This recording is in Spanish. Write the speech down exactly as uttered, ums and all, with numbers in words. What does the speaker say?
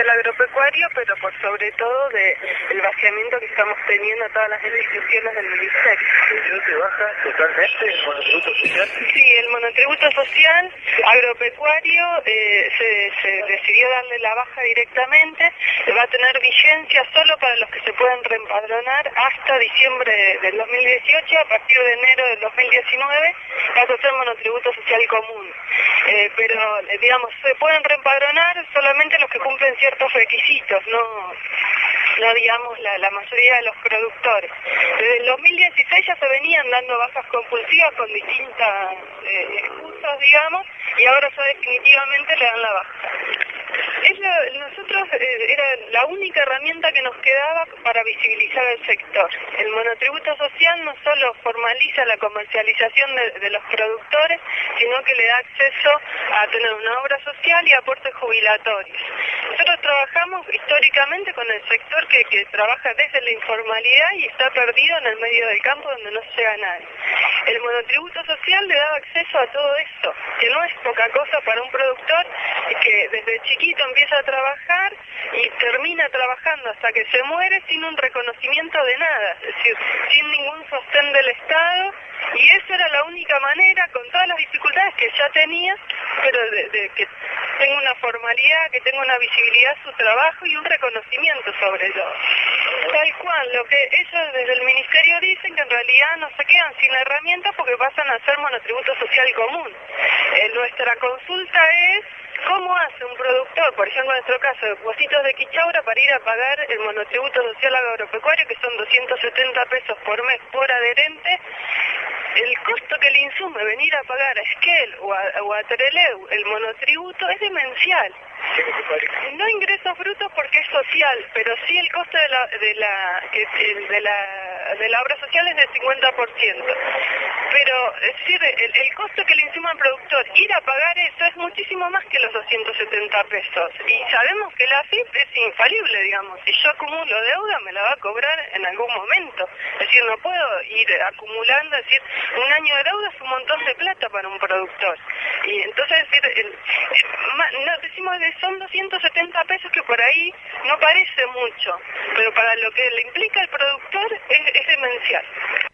social agropecuario, pero por sobre todo de el vaciamiento que estamos teniendo a todas las instituciones del Ministerio. ¿No se baja totalmente el monotributo social? Sí, el monotributo social agropecuario eh, se, se decidió darle la baja directamente, va a tener vigencia solo para los que se pueden reempadronar hasta diciembre del dos mil dieciocho, a partir de enero del dos mil diecinueve va a ser monotributo social común. Eh, pero, eh, digamos, se pueden reempadronar solamente los que cumplen ciertos requisitos, no, no digamos, la, la mayoría de los productores. Desde el dos mil dieciséis ya se venían dando bajas compulsivas con distintas eh, excusas, digamos, y ahora ya definitivamente le dan la baja. Ella, nosotros eh, era la única herramienta que nos quedaba para visibilizar el sector. El monotributo social no solo formaliza la comercialización de, de los productores, sino que le da acceso a tener una obra social y aportes jubilatorios. Nosotros trabajamos históricamente con el sector que, que trabaja desde la informalidad y está perdido en el medio del campo donde no llega nadie. El monotributo social le daba acceso a todo eso, que no es poca cosa para un productor que desde chiquito empieza a trabajar y termina trabajando hasta que se muere sin un reconocimiento de nada, es decir, sin ningún sostén del Estado, y esa era la única manera, con todas las dificultades que ya tenía, pero de, de que tenga una formalidad, que tenga una visibilidad su trabajo y un reconocimiento sobre todo. Tal cual, lo que ellos desde el Ministerio dicen que en realidad no se quedan sin herramientas porque pasan a ser monotributo social común. Eh, nuestra consulta es ¿cómo hace un productor, por ejemplo en nuestro caso, de Pocitos de Quichaura, para ir a pagar el monotributo social agropecuario, que son doscientos setenta pesos por mes por adherente? El costo que le insume venir a pagar a Esquel o a, o a Trelew el monotributo es demencial. No ingresos brutos porque es social, pero sí el costo de la de la de la, de la obra social es del cincuenta por ciento. Pero es decir, el, el costo que le insuma al productor ir a pagar eso es muchísimo más que los doscientos setenta pesos. Y sabemos que la A F I P es infalible, digamos. Si yo acumulo deuda, me la va a cobrar en algún momento. Es decir, no puedo ir acumulando, es decir, un año de deuda es un montón de plata para un productor. Y entonces, es decir, el, el, no, decimos que son doscientos setenta pesos, que por ahí no parece mucho, pero para lo que le implica al productor es, es demencial.